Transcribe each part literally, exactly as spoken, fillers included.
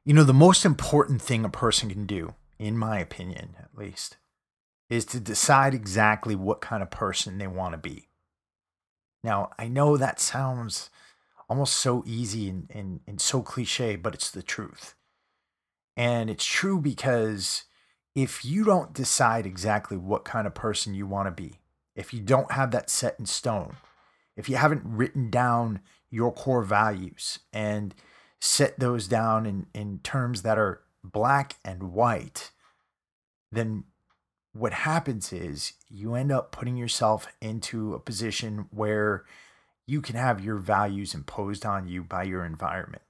You know, the most important thing a person can do, in my opinion at least, is to decide exactly what kind of person they want to be. Now, I know that sounds almost so easy and, and, and so cliche, but it's the truth. And it's true because if you don't decide exactly what kind of person you want to be, if you don't have that set in stone, if you haven't written down your core values and set those down in, in terms that are black and white, then what happens is you end up putting yourself into a position where you can have your values imposed on you by your environment.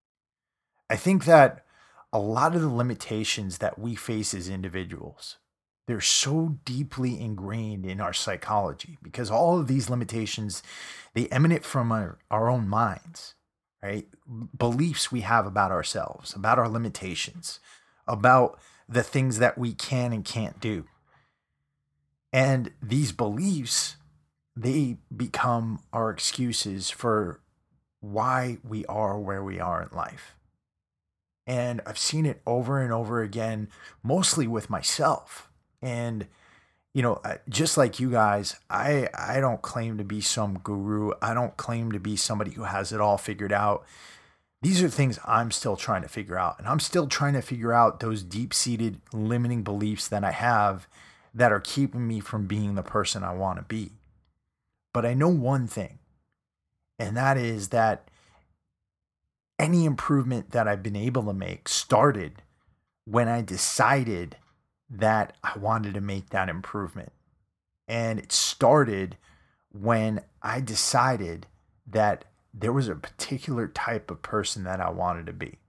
I think that a lot of the limitations that we face as individuals, they're so deeply ingrained in our psychology because all of these limitations, they emanate from our, our own minds, right? Beliefs we have about ourselves, about our limitations, about the things that we can and can't do. And these beliefs, they become our excuses for why we are where we are in life. And I've seen it over and over again, mostly with myself. And, you know, uh, just like you guys, I, I don't claim to be some guru. I don't claim to be somebody who has it all figured out. These are things I'm still trying to figure out. And I'm still trying to figure out those deep seated limiting beliefs that I have that are keeping me from being the person I want to be. But I know one thing, and that is that any improvement that I've been able to make started when I decided that I wanted to make that improvement. And it started when I decided that there was a particular type of person that I wanted to be.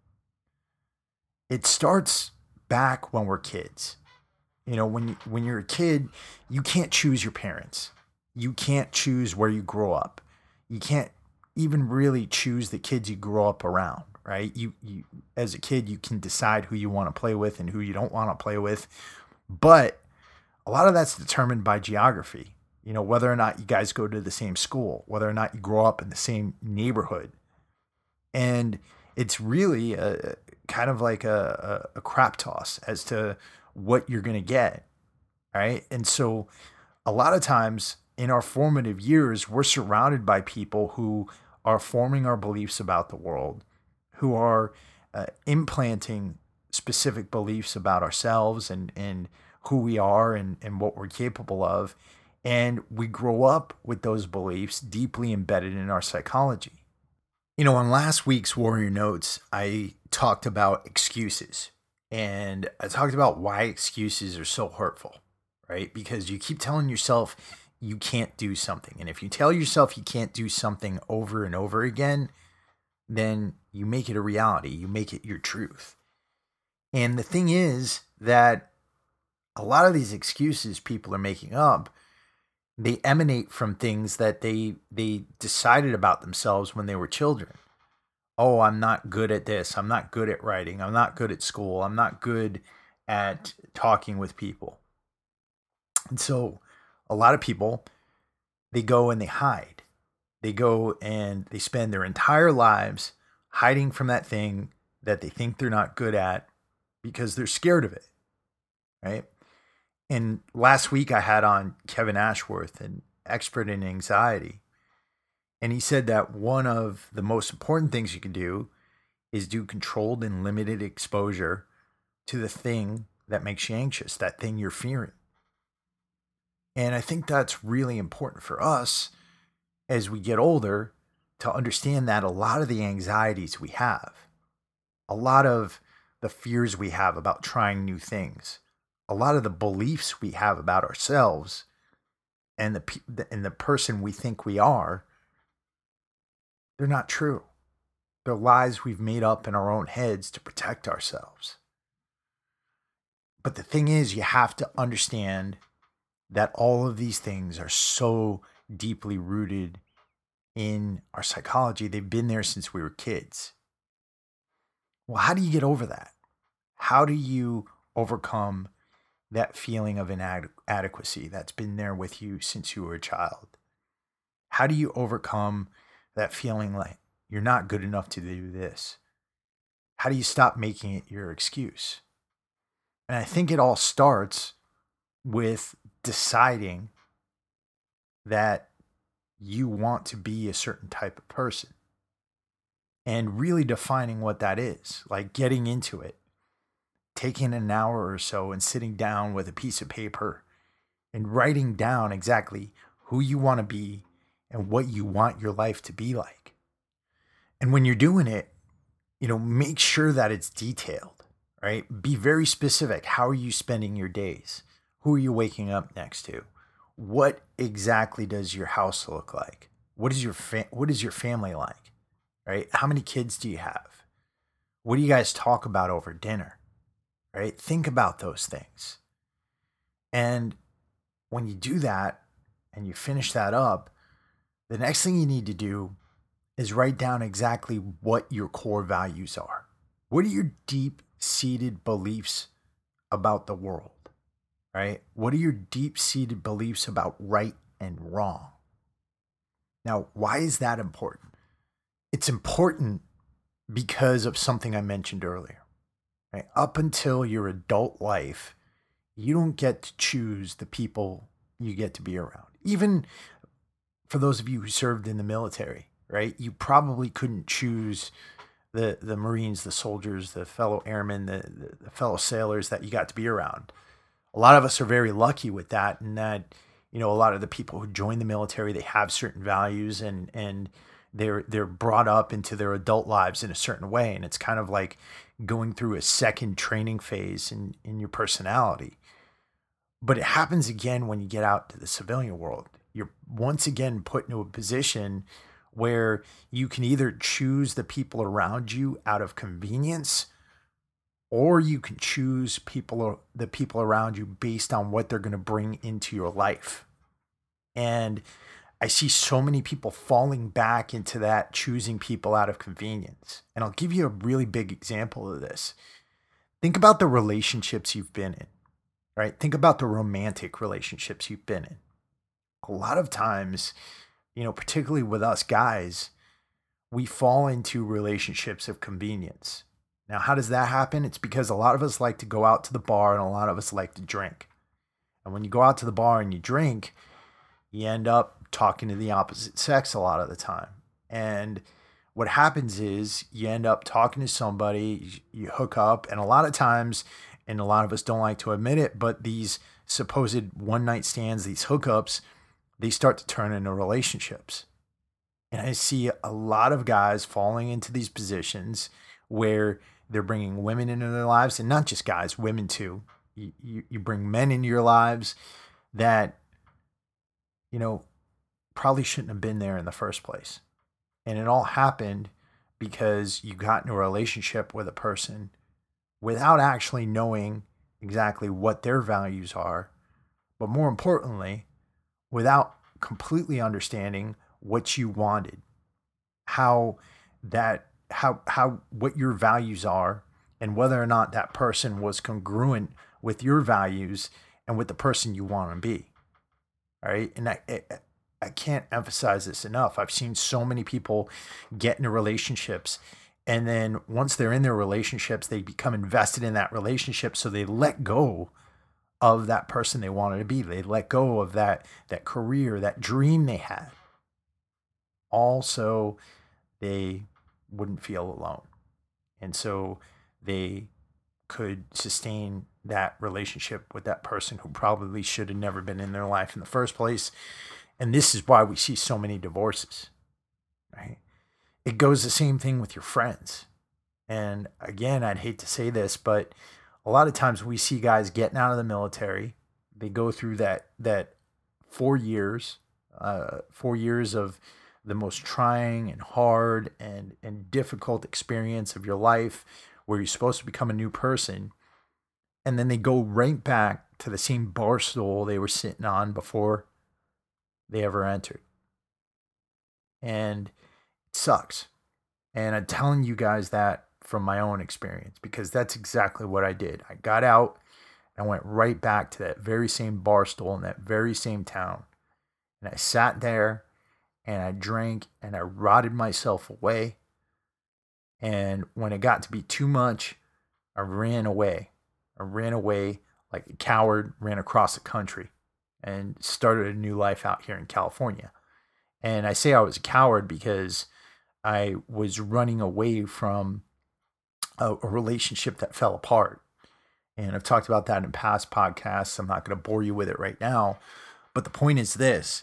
It starts back when we're kids. You know, when you, when you're a kid, you can't choose your parents. You can't choose where you grow up. You can't even really choose the kids you grow up around, right? You, you as a kid, you can decide who you want to play with and who you don't want to play with. But a lot of that's determined by geography. You know, whether or not you guys go to the same school, whether or not you grow up in the same neighborhood. And it's really a kind of like a, a, a crap toss as to what you're going to get. Right. And so a lot of times in our formative years, we're surrounded by people who are forming our beliefs about the world, who are uh, implanting specific beliefs about ourselves and, and who we are and, and what we're capable of. And we grow up with those beliefs deeply embedded in our psychology. You know, on last week's Warrior Notes, I talked about excuses and I talked about why excuses are so hurtful, right? Because you keep telling yourself you can't do something. And if you tell yourself you can't do something over and over again, then you make it a reality. You make it your truth. And the thing is that a lot of these excuses people are making up, they emanate from things that they they decided about themselves when they were children. Oh, I'm not good at this. I'm not good at writing. I'm not good at school. I'm not good at talking with people. And so a lot of people, they go and they hide. They go and they spend their entire lives hiding from that thing that they think they're not good at because they're scared of it, right? And last week I had on Kevin Ashworth, an expert in anxiety. And he said that one of the most important things you can do is do controlled and limited exposure to the thing that makes you anxious, that thing you're fearing. And I think that's really important for us as we get older to understand that a lot of the anxieties we have, a lot of the fears we have about trying new things, a lot of the beliefs we have about ourselves and the and the person we think we are, they're not true. They're lies we've made up in our own heads to protect ourselves. But the thing is, you have to understand that all of these things are so deeply rooted in our psychology. They've been there since we were kids. Well, how do you get over that? How do you overcome that feeling of inadequacy that's been there with you since you were a child? How do you overcome that feeling like you're not good enough to do this? How do you stop making it your excuse? And I think it all starts with deciding that you want to be a certain type of person and really defining what that is, like getting into it, taking an hour or so and sitting down with a piece of paper and writing down exactly who you want to be and what you want your life to be like. And when you're doing it, you know, make sure that it's detailed, right? Be very specific. How are you spending your days? Who are you waking up next to? What exactly does your house look like? What is your fa- what is your family like? Right? How many kids do you have? What do you guys talk about over dinner? Right? Think about those things. And when you do that and you finish that up, the next thing you need to do is write down exactly what your core values are. What are your deep seated beliefs about the world? Right? What are your deep seated beliefs about right and wrong? Now, why is that important? It's important because of something I mentioned earlier. Right? Up until your adult life, you don't get to choose the people you get to be around. Even for those of you who served in the military, right? You probably couldn't choose the the Marines, the soldiers, the fellow airmen, the, the, the fellow sailors that you got to be around. A lot of us are very lucky with that, and that, you know, a lot of the people who join the military, they have certain values, and and they're they're brought up into their adult lives in a certain way, and it's kind of like going through a second training phase in in your personality. But it happens again when you get out to the civilian world. You're once again put into a position where you can either choose the people around you out of convenience, or you can choose people, the people around you based on what they're going to bring into your life. And I see so many people falling back into that, choosing people out of convenience. And I'll give you a really big example of this. Think about the relationships you've been in, right? Think about the romantic relationships you've been in. A lot of times, you know, particularly with us guys, we fall into relationships of convenience. Now, how does that happen? It's because a lot of us like to go out to the bar and a lot of us like to drink. And when you go out to the bar and you drink, you end up talking to the opposite sex a lot of the time. And what happens is you end up talking to somebody, you hook up, and a lot of times, and a lot of us don't like to admit it, but these supposed one night stands, these hookups, they start to turn into relationships. And I see a lot of guys falling into these positions where they're bringing women into their lives, and not just guys, women too. You, you, you bring men into your lives that, you know, probably shouldn't have been there in the first place. And it all happened because you got into a relationship with a person without actually knowing exactly what their values are, but more importantly, without completely understanding what you wanted, how that how how what your values are, and whether or not that person was congruent with your values and with the person you want to be. All right. And I, I, I can't emphasize this enough. I've seen so many people get into relationships, and then once they're in their relationships, they become invested in that relationship. So they let go of that person they wanted to be. They let go of that, that career, that dream they had. Also, they wouldn't feel alone. And so they could sustain that relationship with that person who probably should have never been in their life in the first place. And this is why we see so many divorces, right? It goes the same thing with your friends. And again, I'd hate to say this, but a lot of times we see guys getting out of the military. They go through that that four years, uh, four years of the most trying and hard and, and difficult experience of your life, where you're supposed to become a new person. And then they go right back to the same bar stool they were sitting on before they ever entered. And it sucks. And I'm telling you guys that from my own experience, because that's exactly what I did. I got out and went right back to that very same bar stool in that very same town. And I sat there and I drank and I rotted myself away. And when it got to be too much, I ran away. I ran away like a coward, ran across the country and started a new life out here in California. And I say I was a coward because I was running away from a, a relationship that fell apart. And I've talked about that in past podcasts. I'm not going to bore you with it right now. But the point is this: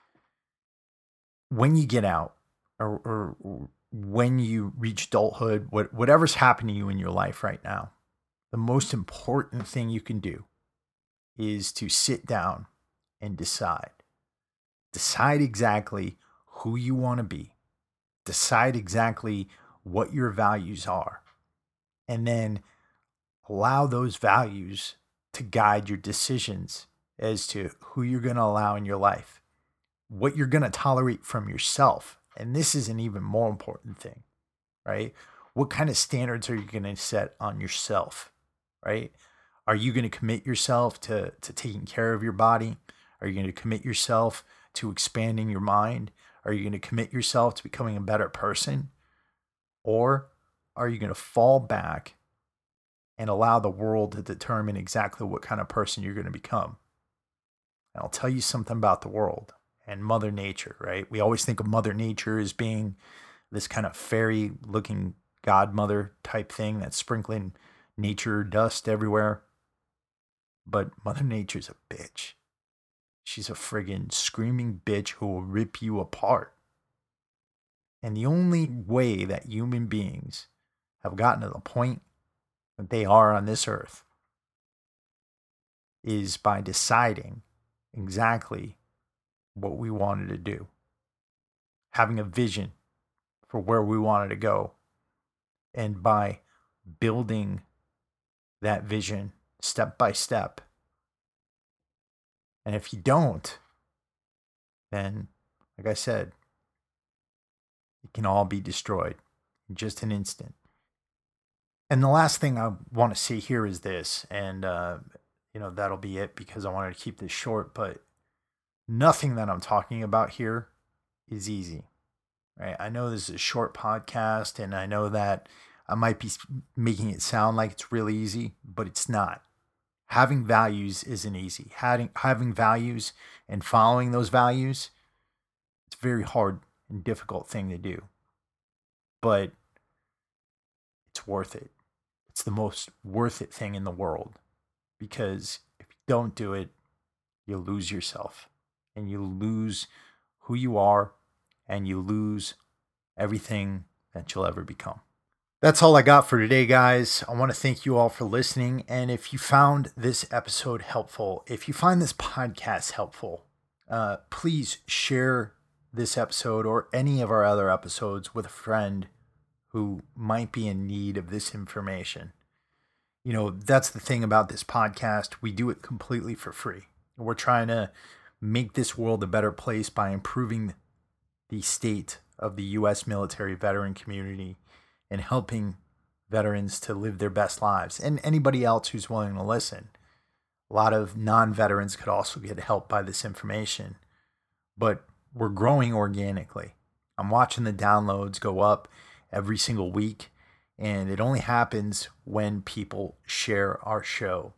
when you get out, or, or when you reach adulthood, what, whatever's happening to you in your life right now, the most important thing you can do is to sit down and decide. Decide exactly who you want to be. Decide exactly what your values are. And then allow those values to guide your decisions as to who you're going to allow in your life, what you're going to tolerate from yourself. And this is an even more important thing, right? What kind of standards are you going to set on yourself, right? Are you going to commit yourself to, to taking care of your body? Are you going to commit yourself to expanding your mind? Are you going to commit yourself to becoming a better person? Or are you going to fall back and allow the world to determine exactly what kind of person you're going to become? And I'll tell you something about the world and Mother Nature, right? We always think of Mother Nature as being this kind of fairy-looking godmother type thing that's sprinkling nature dust everywhere. But Mother Nature's a bitch. She's a friggin' screaming bitch who will rip you apart. And the only way that human beings have gotten to the point that they are on this earth is by deciding exactly what we wanted to do. Having a vision for where we wanted to go. And by building that vision step by step. And if you don't, then, like I said, it can all be destroyed in just an instant. And the last thing I want to say here is this, and, uh, you know, that'll be it because I wanted to keep this short, but nothing that I'm talking about here is easy, right? I know this is a short podcast, and I know that I might be making it sound like it's really easy, but it's not. Having values isn't easy. Having, having values and following those values, it's a very hard and difficult thing to do. But it's worth it. It's the most worth it thing in the world. Because if you don't do it, you lose yourself. And you lose who you are. And you lose everything that you'll ever become. That's all I got for today, guys. I want to thank you all for listening. And if you found this episode helpful, if you find this podcast helpful, uh, please share this episode or any of our other episodes with a friend who might be in need of this information. You know, that's the thing about this podcast. We do it completely for free. We're trying to make this world a better place by improving the state of the U S military veteran community and helping veterans to live their best lives, and anybody else who's willing to listen. A lot of non-veterans could also get help by this information, but we're growing organically. I'm watching the downloads go up every single week, and it only happens when people share our show.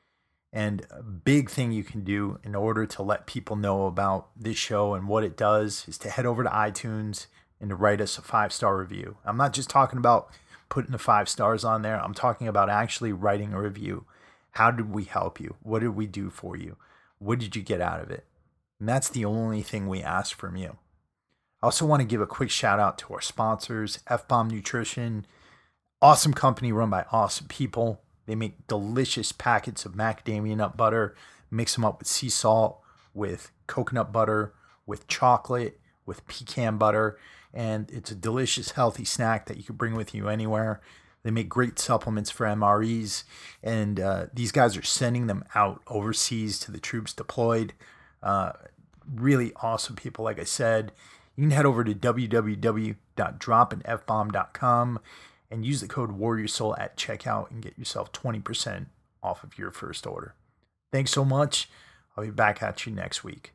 And a big thing you can do in order to let people know about this show and what it does is to head over to iTunes and to write us a five-star review. I'm not just talking about putting the five stars on there. I'm talking about actually writing a review. How did we help you? What did we do for you? What did you get out of it? And that's the only thing we ask from you. I also want to give a quick shout out to our sponsors, F-Bomb Nutrition. Awesome company run by awesome people. They make delicious packets of macadamia nut butter, mix them up with sea salt, with coconut butter, with chocolate, with pecan butter, and it's a delicious, healthy snack that you can bring with you anywhere. They make great supplements for M R Es, and uh, these guys are sending them out overseas to the troops deployed. Uh, really awesome people, like I said. You can head over to w w w dot drop an f bomb dot com and use the code WarriorSoul at checkout and get yourself twenty percent off of your first order. Thanks so much. I'll be back at you next week.